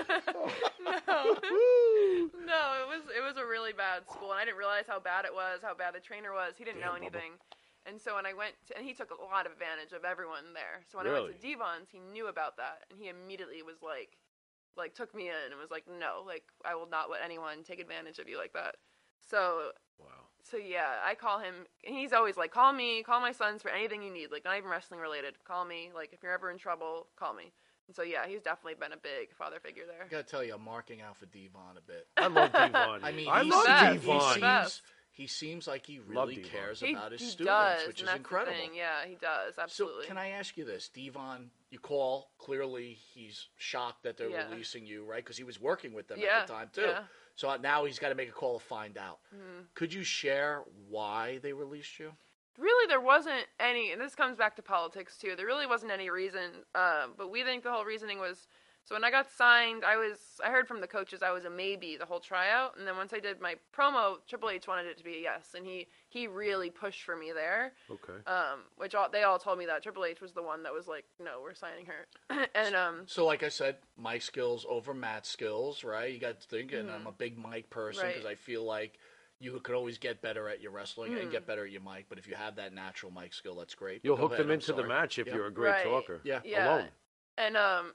Speaker 4: it was a really bad school, and I didn't realize how bad it was, how bad the trainer was. He didn't know anything. And so when I went and he took a lot of advantage of everyone there. So when I went to Devon's, he knew about that, and he immediately was like took me in and was like, no, like, I will not let anyone take advantage of you like that. So, So yeah, I call him, and he's always like, call me, call my sons for anything you need, like, not even wrestling related, call me, like, if you're ever in trouble, call me. And so yeah, he's definitely been a big father figure there.
Speaker 2: I gotta tell you, I'm marking out for Devon a bit.
Speaker 3: I love Devon.
Speaker 2: I mean,
Speaker 3: I love Devon.
Speaker 2: He seems like he really cares about his
Speaker 4: he
Speaker 2: students,
Speaker 4: does,
Speaker 2: which
Speaker 4: and
Speaker 2: is
Speaker 4: that's
Speaker 2: incredible.
Speaker 4: The thing. Yeah, he does, absolutely.
Speaker 2: So can I ask you this? Devon, you call, clearly he's shocked that they're releasing you, right? Because he was working with them at the time, too.
Speaker 4: Yeah.
Speaker 2: So now he's got to make a call to find out.
Speaker 4: Mm-hmm.
Speaker 2: Could you share why they released you?
Speaker 4: Really, there wasn't any, and this comes back to politics, too. There really wasn't any reason, but we think the whole reasoning was, so when I got signed, I heard from the coaches I was a maybe the whole tryout, and then once I did my promo, Triple H wanted it to be a yes, and he really pushed for me there. Okay. They all told me that Triple H was the one that was like, no, we're signing her. And
Speaker 2: so like I said, my skills over Matt's skills, right? You got to think, and I'm a big mic person because I feel like you could always get better at your wrestling and get better at your mic, but if you have that natural mic skill, that's great.
Speaker 3: You'll hook them into the match if you're a great talker.
Speaker 2: Yeah.
Speaker 3: Alone.
Speaker 4: And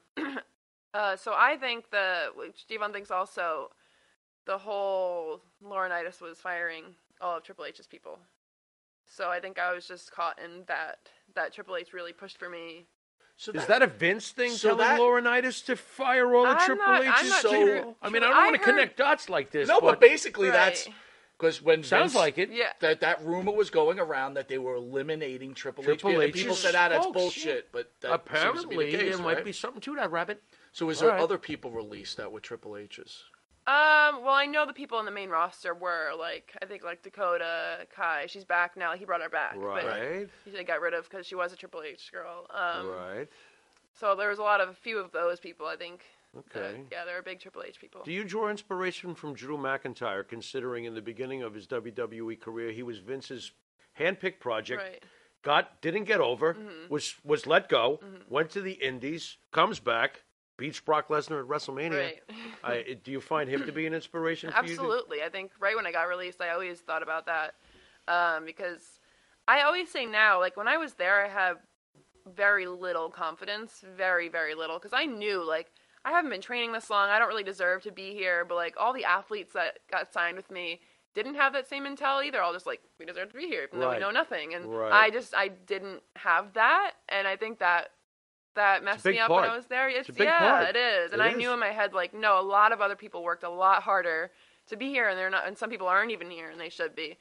Speaker 4: so I think which Devon thinks also, the whole Laurinaitis was firing all of Triple H's people. So I think I was just caught in that Triple H really pushed for me.
Speaker 3: So is that a Vince thing, telling Laurinaitis to fire all the Triple H's people? I mean, I don't want to connect dots like this.
Speaker 2: No, but basically that's... Because when
Speaker 3: sounds like it,
Speaker 2: that rumor was going around that they were eliminating Triple H. People said, that's bullshit. But that
Speaker 3: apparently
Speaker 2: seems to be the case,
Speaker 3: there might be something to that, Rabbit.
Speaker 2: So is there other people released that were Triple H's?
Speaker 4: Well, I know the people in the main roster were, like, I think, like, Dakota Kai. She's back now. He brought her back.
Speaker 3: Right.
Speaker 4: But they got rid of because she was a Triple H girl.
Speaker 3: Right.
Speaker 4: So there was a few of those people, I think.
Speaker 3: Okay.
Speaker 4: Yeah, they're big Triple H people.
Speaker 3: Do you draw inspiration from Drew McIntyre, considering in the beginning of his WWE career, he was Vince's handpicked project,
Speaker 4: Right.
Speaker 3: didn't get over, was let go, went to the Indies, comes back, beats Brock Lesnar at WrestleMania.
Speaker 4: Right.
Speaker 3: Do you find him to be an inspiration for you?
Speaker 4: Absolutely. I think right when I got released, I always thought about that. Because I always say now, like, when I was there, I had very little confidence. Very, very little. Because I knew, like, I haven't been training this long. I don't really deserve to be here. But, like, all the athletes that got signed with me didn't have that same mentality. They're all just like, we deserve to be here, even though we know nothing. And I didn't have that. And I think that messed me up when I was there.
Speaker 3: It's a big part.
Speaker 4: It is. And I knew in my head, like, no, a lot of other people worked a lot harder to be here, and they're not. And some people aren't even here, and they should be.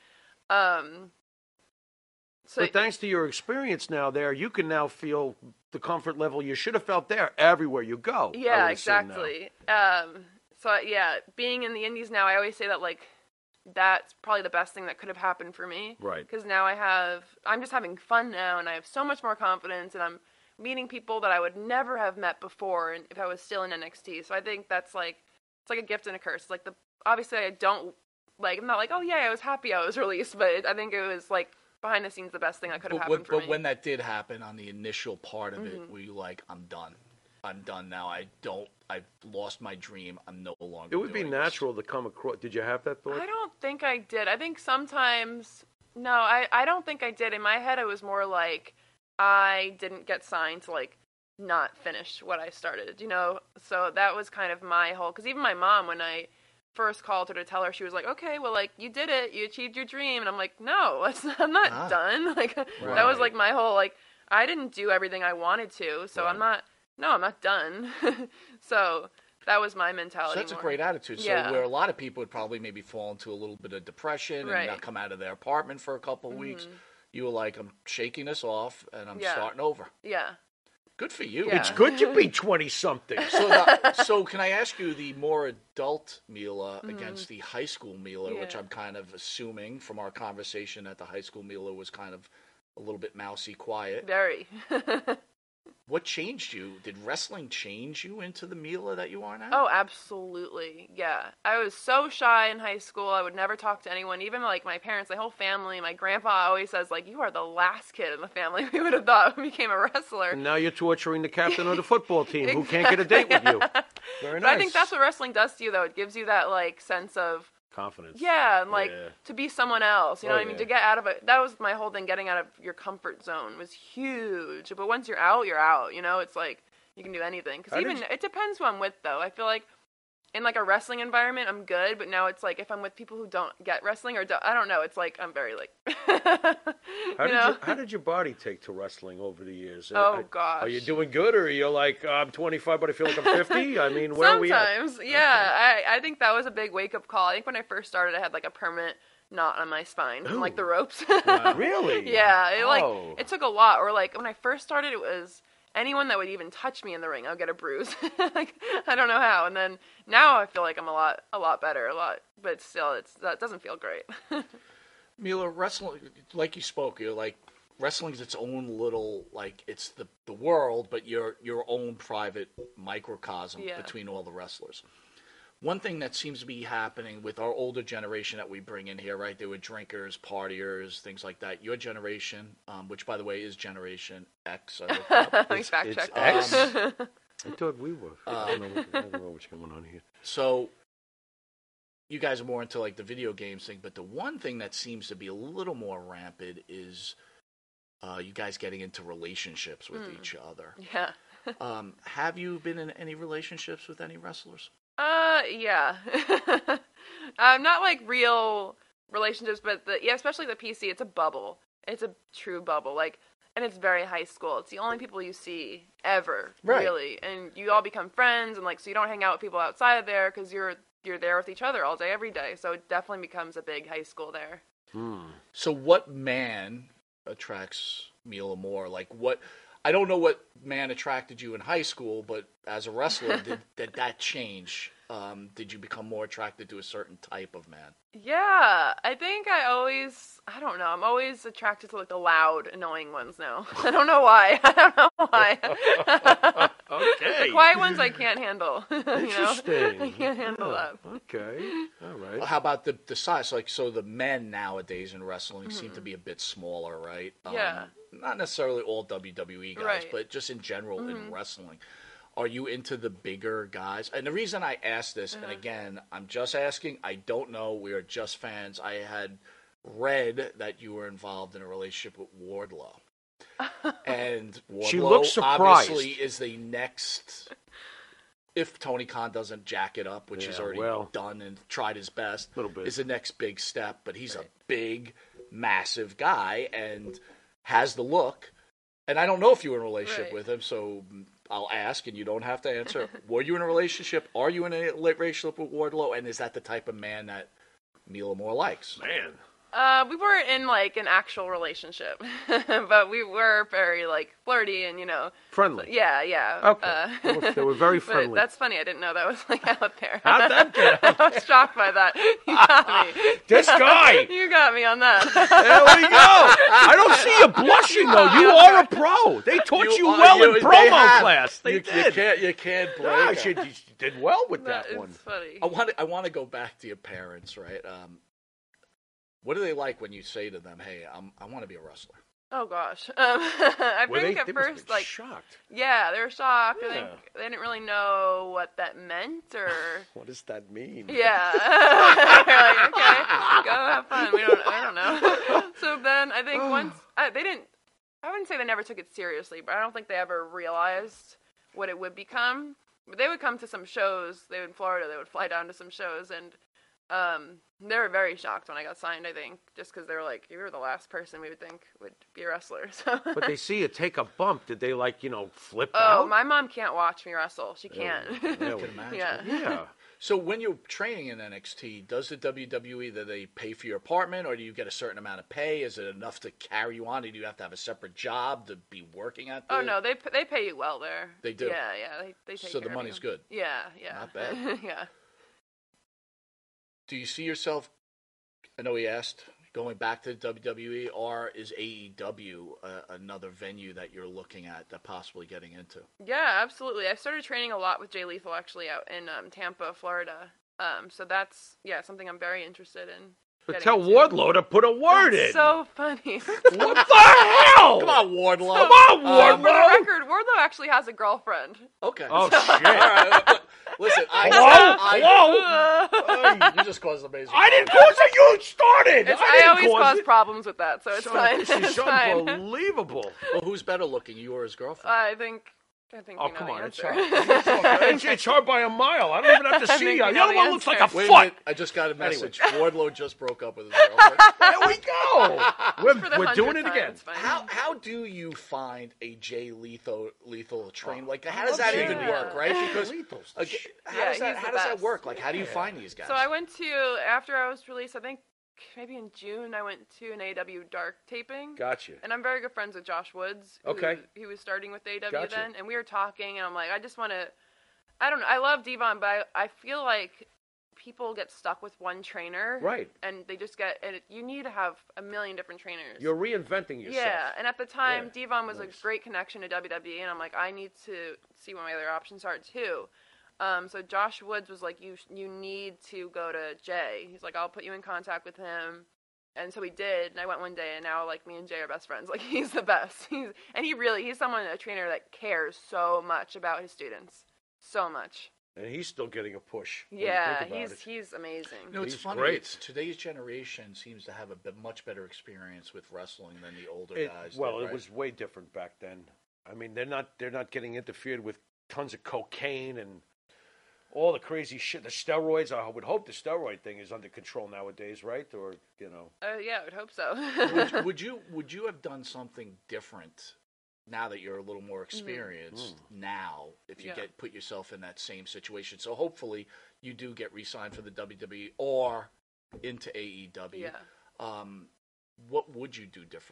Speaker 3: But thanks to your experience now there, you can now feel the comfort level you should have felt there everywhere you go.
Speaker 4: Yeah, exactly. Being in the Indies now, I always say that, like, that's probably the best thing that could have happened for me.
Speaker 3: Right.
Speaker 4: Because now I'm just having fun now, and I have so much more confidence, and I'm meeting people that I would never have met before and if I was still in NXT. So I think that's, like, it's like a gift and a curse. Like, obviously I don't, like, I'm not like, oh yeah, I was happy I was released, but I think it was, like, behind the scenes the best thing that could have happened for me.
Speaker 2: But when that did happen on the initial part of it, were you like, I'm done now. I've lost my dream. I'm no longer.
Speaker 3: It would be natural to come across. Did you have that thought?
Speaker 4: I don't think I did. I think sometimes, no, I don't think I did. In my head, it was more like I didn't get signed to, like, not finish what I started, you know? So that was kind of my whole, because even my mom, when I first called her to tell her, she was like, okay, well, like, you did it, you achieved your dream. And I'm like, no, I'm not done. Like, that was, like, my whole, like, I didn't do everything I wanted to, so I'm not done. So that was my mentality.
Speaker 2: So that's
Speaker 4: more.
Speaker 2: a great attitude. So where a lot of people would probably maybe fall into a little bit of depression and not come out of their apartment for a couple of weeks, you were like, I'm shaking this off and I'm starting over.
Speaker 4: Yeah.
Speaker 2: Good for you.
Speaker 3: It's good to be 20-something.
Speaker 2: So can I ask you, the more adult Mila against the high school Mila, which I'm kind of assuming from our conversation that the high school Mila was kind of a little bit mousy, quiet.
Speaker 4: Very.
Speaker 2: What changed you? Did wrestling change you into the Mila that you are now?
Speaker 4: Oh, absolutely. Yeah. I was so shy in high school. I would never talk to anyone, even, like, my parents, my whole family. My grandpa always says, like, you are the last kid in the family we would have thought became a wrestler.
Speaker 3: And now you're torturing the captain of the football team who can't get a date with you. Very nice.
Speaker 4: But I think that's what wrestling does to you, though. It gives you that, like, sense of
Speaker 3: confidence.
Speaker 4: Yeah, and, like, to be someone else. You know what I mean? To get out of it. That was my whole thing. Getting out of your comfort zone was huge. But once you're out, you're out. You know, it's like you can do anything. Because it depends who I'm with, though. I feel like in, like, a wrestling environment, I'm good. But now it's like if I'm with people who don't get wrestling or I don't know. It's like I'm very, like.
Speaker 3: How did your body take to wrestling over the years?
Speaker 4: Oh, gosh.
Speaker 3: Are you doing good, or are you like, I'm 25, but I feel like I'm 50? I mean, where are we at?
Speaker 4: Sometimes, yeah. I think that was a big wake-up call. I think when I first started, I had, like, a permanent knot on my spine from, like, the ropes.
Speaker 3: Wow. Really?
Speaker 4: Yeah. It took a lot. Or, like, when I first started, it was anyone that would even touch me in the ring, I'll get a bruise. Like, I don't know how. And then now I feel like I'm a lot better, but still, that doesn't feel great.
Speaker 2: Mila, wrestling, like you spoke, you're like, wrestling's its own little, like, it's the world, but your own private microcosm between all the wrestlers. One thing that seems to be happening with our older generation that we bring in here, right? They were drinkers, partiers, things like that. Your generation, which, by the way, is Generation X.
Speaker 4: It's
Speaker 3: X? I thought we were. I don't know what's going on here.
Speaker 2: So you guys are more into, like, the video games thing, but the one thing that seems to be a little more rampant is you guys getting into relationships with each other.
Speaker 4: Yeah.
Speaker 2: Have you been in any relationships with any wrestlers?
Speaker 4: Yeah. Not like real relationships, but especially the PC, it's a bubble. It's a true bubble. Like, and it's very high school. It's the only people you see ever, really. And you all become friends, and, like, so you don't hang out with people outside of there because you're there with each other all day, every day. So it definitely becomes a big high school there.
Speaker 2: So what man attracts Mila more? Like, what? I don't know what man attracted you in high school, but as a wrestler, did that change? Did you become more attracted to a certain type of man?
Speaker 4: Yeah, I think I don't know, I'm always attracted to like the loud, annoying ones now. I don't know why. I don't know why.
Speaker 3: Okay.
Speaker 4: The quiet ones I can't handle.
Speaker 3: Interesting.
Speaker 4: I can't handle that.
Speaker 3: Okay. All right.
Speaker 2: How about the size? Like, so the men nowadays in wrestling seem to be a bit smaller, right?
Speaker 4: Yeah.
Speaker 2: Not necessarily all WWE guys,
Speaker 4: Right.
Speaker 2: but just in general in wrestling. Are you into the bigger guys? And the reason I ask this, and again, I'm just asking, I don't know, we are just fans. I had read that you were involved in a relationship with Wardlow. And Wardlow
Speaker 3: She looks surprised.
Speaker 2: obviously is the next, if Tony Khan doesn't jack it up, which he's already done and tried his best,
Speaker 3: Little bit.
Speaker 2: is the next big step. But he's a big, massive guy and has the look. And I don't know if you were in a relationship with him, so I'll ask, and you don't have to answer. Were you in a relationship? Are you in a relationship with Wardlow? And is that the type of man that Mila Moore likes?
Speaker 3: Man.
Speaker 4: We weren't in like an actual relationship, but we were very like flirty and
Speaker 3: Friendly.
Speaker 4: Yeah.
Speaker 3: Okay. They were very
Speaker 4: But
Speaker 3: friendly.
Speaker 4: that's funny. I didn't know that was like out there.
Speaker 3: How'd that get out
Speaker 4: I was shocked by that. You got me.
Speaker 3: This guy.
Speaker 4: You got me on that.
Speaker 3: There we go. I don't see you blushing, though. You are a pro. They taught you well in promo class. They did.
Speaker 2: You can't break
Speaker 3: Yeah,
Speaker 2: it.
Speaker 3: you did well with that
Speaker 4: That
Speaker 3: one.
Speaker 4: is funny.
Speaker 2: I want to go back to your parents, right? What do they like when you say to them, "Hey, I want to be a wrestler"?
Speaker 4: Oh gosh. I
Speaker 3: Were
Speaker 4: think
Speaker 3: they
Speaker 4: at
Speaker 3: must have
Speaker 4: first
Speaker 3: been
Speaker 4: like
Speaker 3: shocked.
Speaker 4: yeah, they were shocked. I
Speaker 3: Yeah.
Speaker 4: think they didn't really know what that meant or
Speaker 3: What does that mean?
Speaker 4: yeah. They're like, okay, go have fun. I don't know. So then I think once they didn't. I wouldn't say they never took it seriously, but I don't think they ever realized what it would become. But they would come to some shows. They were in Florida. They would fly down to some shows, and they were very shocked when I got signed. I think just because they were like, "You were the last person we would think would be a wrestler." So.
Speaker 3: But they see you take a bump. Did they flip
Speaker 4: Oh,
Speaker 3: out?
Speaker 4: my mom can't watch me wrestle. She can't.
Speaker 3: Yeah,
Speaker 2: I can imagine.
Speaker 4: Yeah.
Speaker 3: Yeah.
Speaker 2: So when you're training in NXT, does the WWE, do they pay for your apartment, or do you get a certain amount of pay? Is it enough to carry you on, or do you have to have a separate job to be working at the...
Speaker 4: Oh no, they pay you well there.
Speaker 2: They do?
Speaker 4: Yeah, they take
Speaker 2: So the
Speaker 4: care of
Speaker 2: money's
Speaker 4: you.
Speaker 2: good?
Speaker 4: Yeah.
Speaker 2: Not bad.
Speaker 4: Yeah.
Speaker 2: Do you see yourself, I know he asked, going back to WWE, or is AEW another venue that you're looking at that possibly getting into?
Speaker 4: Yeah, absolutely. I started training a lot with Jay Lethal actually out in Tampa, Florida. So that's something I'm very interested in.
Speaker 3: But
Speaker 4: getting
Speaker 3: tell
Speaker 4: into.
Speaker 3: Wardlow to put a word in.
Speaker 4: So funny.
Speaker 3: What the hell?
Speaker 2: Come on, Wardlow.
Speaker 3: Come on,
Speaker 4: For the
Speaker 3: Wardlow.
Speaker 4: record, Wardlow actually has a girlfriend.
Speaker 2: Okay.
Speaker 3: Oh,
Speaker 2: All
Speaker 3: shit.
Speaker 2: right. Listen,
Speaker 3: Hello?
Speaker 2: You just caused amazing.
Speaker 3: I didn't cause it. You started.
Speaker 4: I
Speaker 3: didn't
Speaker 4: always cause
Speaker 3: it.
Speaker 4: problems with that, so it's fine.
Speaker 3: This
Speaker 4: It's
Speaker 3: is
Speaker 4: fine.
Speaker 3: unbelievable.
Speaker 2: Well, who's better looking, you or his girlfriend?
Speaker 4: I think
Speaker 3: Oh,
Speaker 4: you know
Speaker 3: come
Speaker 4: the
Speaker 3: on. It's
Speaker 4: answer.
Speaker 3: hard. It's hard by a mile. I don't even have to
Speaker 4: I
Speaker 3: see
Speaker 4: think
Speaker 3: you.
Speaker 4: we
Speaker 3: The
Speaker 4: know
Speaker 3: other
Speaker 4: the
Speaker 3: one looks like a
Speaker 4: answer.
Speaker 2: Wait a
Speaker 3: foot.
Speaker 2: minute, I just got a message. Wardlow just broke up with his girlfriend.
Speaker 3: There we go.
Speaker 4: For the
Speaker 3: We're doing
Speaker 4: 100th
Speaker 3: it
Speaker 4: time,
Speaker 3: again.
Speaker 4: it's fine.
Speaker 2: How do you find a Jay Lethal train? Like, how
Speaker 3: I
Speaker 2: does
Speaker 3: love
Speaker 2: that
Speaker 3: Jay
Speaker 2: even
Speaker 4: Lethal.
Speaker 2: work, right? Because
Speaker 3: Lethal's
Speaker 2: okay, how
Speaker 4: Yeah,
Speaker 2: does that
Speaker 4: he's the best.
Speaker 2: work? Like, how do you find these guys?
Speaker 4: So I went to, after I was released, I think maybe in June, I went to an AW Dark taping.
Speaker 3: Gotcha.
Speaker 4: And I'm very good friends with Josh Woods.
Speaker 3: Okay.
Speaker 4: He was starting with AW
Speaker 3: Gotcha.
Speaker 4: then. And we were talking, and I'm like, I just want to, I don't know, I love Devon, but I feel like people get stuck with one trainer.
Speaker 3: Right.
Speaker 4: And they just get, and you need to have a million different trainers.
Speaker 3: You're reinventing yourself.
Speaker 4: Yeah, and at the time,
Speaker 3: Yeah,
Speaker 4: Devon was
Speaker 3: nice.
Speaker 4: a great connection to WWE, and I'm like, I need to see what my other options are too. So Josh Woods was like, you need to go to Jay. He's like, I'll put you in contact with him. And so we did, and I went one day, and now like me and Jay are best friends. Like he's the best. He's a trainer that cares so much about his students, so much.
Speaker 3: And he's still getting a push. when you
Speaker 4: Yeah,
Speaker 3: think about
Speaker 4: he's amazing.
Speaker 2: You know, it's
Speaker 3: He's
Speaker 2: funny.
Speaker 3: great.
Speaker 2: Today's generation seems to have a much better experience with wrestling than the older
Speaker 3: it.
Speaker 2: guys.
Speaker 3: Well,
Speaker 2: did,
Speaker 3: it
Speaker 2: right?
Speaker 3: was way different back then. I mean, they're not getting interfered with tons of cocaine and all the crazy shit. The steroids. I would hope the steroid thing is under control nowadays, right? Or
Speaker 4: Yeah, I would hope so.
Speaker 2: would you have done something different now that you're a little more experienced? Now, if you
Speaker 4: Yeah.
Speaker 2: put yourself in that same situation, so hopefully you do get re-signed for the WWE or into AEW.
Speaker 4: Yeah.
Speaker 2: What would you do differently?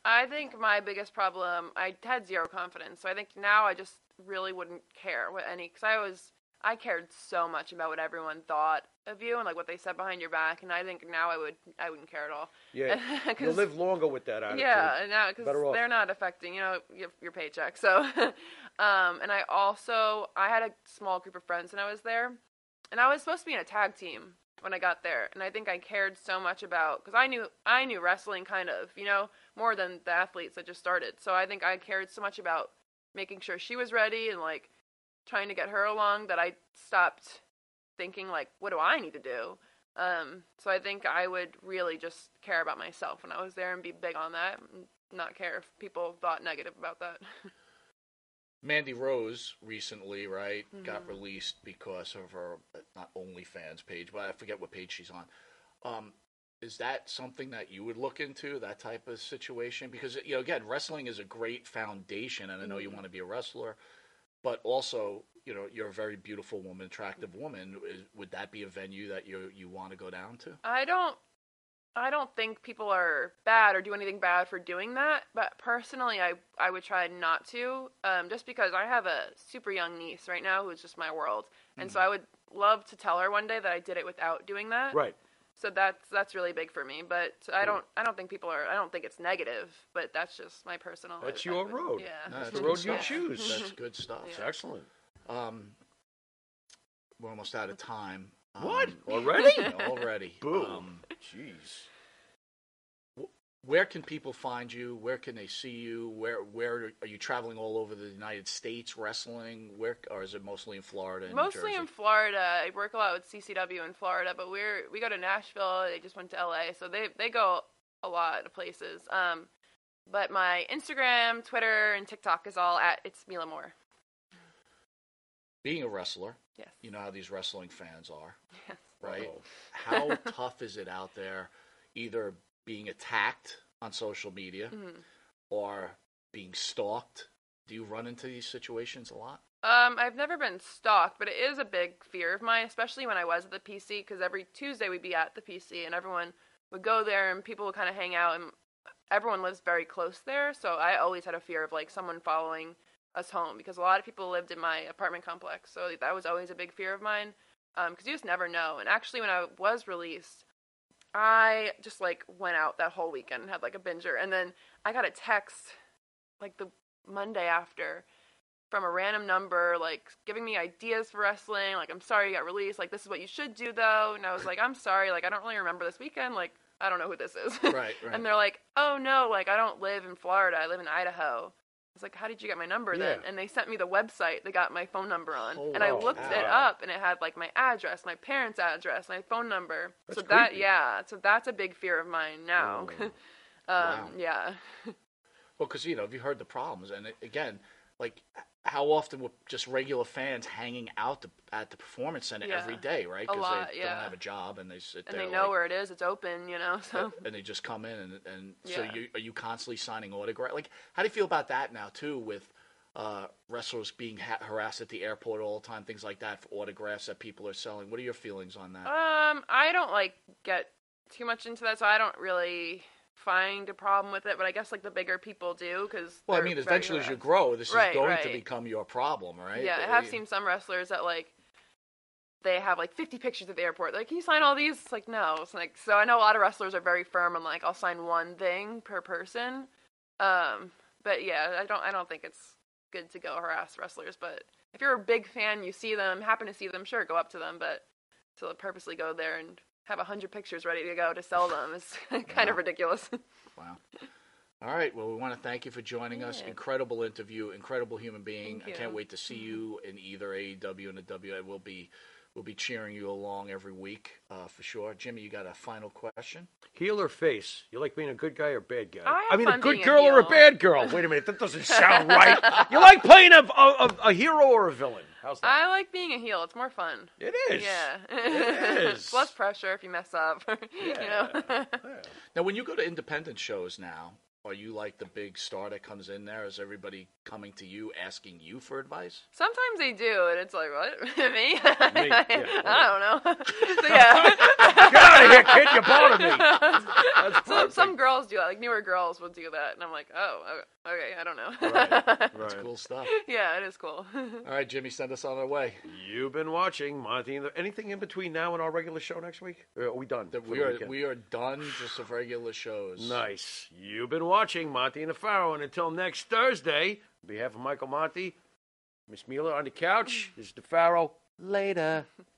Speaker 4: I think my biggest problem, I had zero confidence. So I think now I just really wouldn't care what because I cared so much about what everyone thought of you and like what they said behind your back. And I think now I wouldn't care at all.
Speaker 3: Yeah, you'll live longer with that attitude.
Speaker 4: Yeah, and now because
Speaker 3: Better off.
Speaker 4: they're not affecting, your paycheck. So, and I had a small group of friends when I was there, and I was supposed to be in a tag team when I got there, and I think I cared so much about because I knew wrestling kind of, more than the athletes that just started. So I think I cared so much about making sure she was ready and like trying to get her along that I stopped thinking like, what do I need to do? So I think I would really just care about myself when I was there and be big on that and not care if people thought negative about that.
Speaker 2: Mandy Rose recently, right, got
Speaker 4: Mm-hmm.
Speaker 2: released because of her, not OnlyFans page, but I forget what page she's on. Is that something that you would look into, that type of situation? Because, again, wrestling is a great foundation, and I know you want to be a wrestler, but also, you're a very beautiful woman, attractive woman. Would that be a venue that you want to go down to?
Speaker 4: I don't think people are bad or do anything bad for doing that, but personally I would try not to, just because I have a super young niece right now who's just my world, and so I would love to tell her one day that I did it without doing that.
Speaker 3: Right.
Speaker 4: So that's really big for me, but I don't think I don't think it's negative, but that's just my personal.
Speaker 3: That's your road.
Speaker 4: Yeah.
Speaker 2: No,
Speaker 3: That's
Speaker 2: that's
Speaker 3: the road
Speaker 2: good
Speaker 3: you
Speaker 2: stuff.
Speaker 3: choose.
Speaker 2: That's good stuff.
Speaker 3: It's
Speaker 4: Yeah.
Speaker 3: excellent.
Speaker 2: We're almost out of time.
Speaker 3: What? Already?
Speaker 2: Already.
Speaker 3: Boo. Jeez.
Speaker 2: Where can people find you? Where can they see you? Where are you traveling all over the United States wrestling? Or is it mostly in Florida and New
Speaker 4: Mostly
Speaker 2: Jersey?
Speaker 4: in Florida. I work a lot with CCW in Florida, but we go to Nashville. They just went to LA, so they go a lot of places. But my Instagram, Twitter, and TikTok is all at It's Mila Moore.
Speaker 2: Being a wrestler,
Speaker 4: Yes.
Speaker 2: you know how these wrestling fans are,
Speaker 4: Yes.
Speaker 2: right?
Speaker 3: Uh-oh.
Speaker 2: How tough is it out there, either being attacked on social media or being stalked? Do you run into these situations a lot?
Speaker 4: I've never been stalked, but it is a big fear of mine, especially when I was at the PC, because every Tuesday we'd be at the PC, and everyone would go there, and people would kind of hang out, and everyone lives very close there, so I always had a fear of, like, someone following us home, because a lot of people lived in my apartment complex, so that was always a big fear of mine, because you just never know. And actually, when I was released, I just, like, went out that whole weekend and had, like, a binger, and then I got a text, like, the Monday after, from a random number, like, giving me ideas for wrestling, like, I'm sorry you got released, like, this is what you should do, though, and I was like, I'm sorry, like, I don't really remember this weekend, like, I don't know who this is.
Speaker 2: Right.
Speaker 4: And they're like, oh, no, like, I don't live in Florida, I live in Idaho. I was like, how did you get my number then?
Speaker 3: Yeah.
Speaker 4: And they sent me the website they got my phone number on,
Speaker 2: Oh,
Speaker 4: and I
Speaker 2: wow.
Speaker 4: looked it up, and it had, like, my address, my parents' address, my phone number.
Speaker 3: That's
Speaker 4: so that,
Speaker 3: creepy.
Speaker 4: yeah, so that's a big fear of mine now.
Speaker 3: Oh.
Speaker 2: Wow.
Speaker 4: Yeah.
Speaker 2: Well, because, have you heard the problems? And again, like, how often were just regular fans hanging out at the Performance Center
Speaker 4: Yeah.
Speaker 2: every day, right?
Speaker 4: A
Speaker 2: Because
Speaker 4: lot,
Speaker 2: they
Speaker 4: yeah.
Speaker 2: don't have a job and they sit
Speaker 4: And
Speaker 2: there.
Speaker 4: they know
Speaker 2: like,
Speaker 4: where it is, it's open, so.
Speaker 2: and they just come in and so
Speaker 4: Yeah.
Speaker 2: are you constantly signing autographs? Like, how do you feel about that now too, with wrestlers being harassed at the airport all the time, things like that, for autographs that people are selling? What are your feelings on that?
Speaker 4: I don't get too much into that, so I don't really find a problem with it. But I guess the bigger people do, because
Speaker 2: Well, I mean, eventually as you grow, this is
Speaker 4: Right,
Speaker 2: going to
Speaker 4: right.
Speaker 2: become your problem, right?
Speaker 4: Yeah, I have seen some wrestlers that they have 50 pictures at the airport. They're like, can you sign all these? It's like, no. It's like, so I know a lot of wrestlers are very firm and I'll sign one thing per person. But yeah, I don't think it's good to go harass wrestlers. But if you're a big fan, you see them, happen to see them, sure, go up to them. But to purposely go there and have 100 pictures ready to go to sell them is kind of ridiculous.
Speaker 2: Wow. All right. Well, we want to thank you for joining us.
Speaker 4: Yeah.
Speaker 2: Incredible interview, incredible human being.
Speaker 4: Thank
Speaker 2: I can't
Speaker 4: you.
Speaker 2: wait to see you in either AEW and the WA. We'll be cheering you along every week for sure. Jimmy, you got a final question?
Speaker 3: Heel or face? You like being a good guy or bad guy?
Speaker 4: I have
Speaker 3: mean, a
Speaker 4: fun
Speaker 3: good
Speaker 4: being a
Speaker 3: girl or a
Speaker 4: heel.
Speaker 3: bad girl? Wait a minute, that doesn't sound right. You like playing a hero or a villain? How's that?
Speaker 4: I like being a heel. It's more fun.
Speaker 3: It is.
Speaker 4: Yeah.
Speaker 3: It is.
Speaker 4: It's less pressure if you mess up.
Speaker 3: Yeah. Yeah.
Speaker 2: Now, when you go to independent shows now, Are you like the big star that comes in there? Is everybody coming to you asking you for advice?
Speaker 4: Sometimes they do, and it's like, what? Me?
Speaker 3: Yeah,
Speaker 4: I don't know. So, yeah.
Speaker 3: Get out of here, kid! You're bothering me. That's
Speaker 4: So, some girls do that. Like, newer girls will do that, and I'm like, oh, okay, I don't know.
Speaker 2: That's cool stuff.
Speaker 4: Yeah, it is cool.
Speaker 2: All right, Jimmy, send us on our way.
Speaker 3: You've been watching Monty. Anything in between now and our regular show next week? Or are we done?
Speaker 2: We are done just of regular shows.
Speaker 3: Nice. You've been watching Monty and the Pharaoh, and until next Thursday, on behalf of Michael Monty, Miss Mueller on the couch, this is the Pharaoh. Later.